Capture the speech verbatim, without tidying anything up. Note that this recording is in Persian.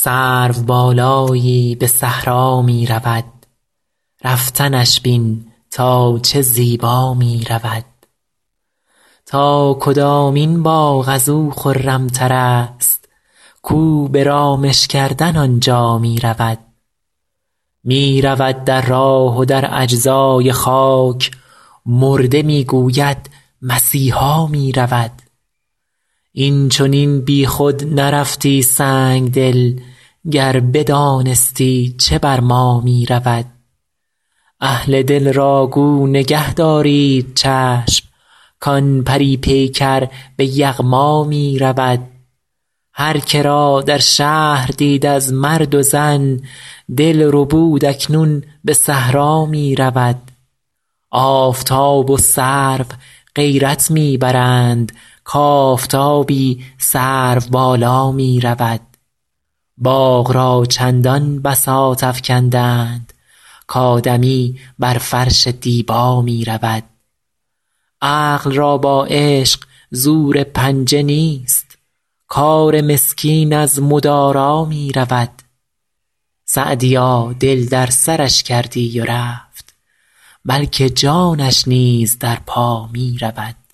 سروبالایی به صحرا می رود، رفتنش بین تا چه زیبا می رود. تا کدامین باغ از او خرم تر است، کو به رامش کردن آنجا می رود. می رود در راه و در اجزای خاک، مرده می گوید مسیحا می رود. این چنین بی خود نرفتی سنگدل، گر بدانستی چه بر ما می رود. اهل دل را گو نگه دارید چشم، کان پری پیکر به یغما می رود. هر که را در شهر دید از مرد و زن، دل ربود اکنون به صحرا می رود. آفتاب و سرو غیرت می برند، کآفتابی سروبالا می رود. باغ را چندان بساط افکندند، کآدمی بر فرش دیبا می رود. عقل را با عشق زور پنجه نیست، کار مسکین از مدارا می رود. سعدیا دل در سرش کردی و رفت، بلکه جانش نیز در پا می رود.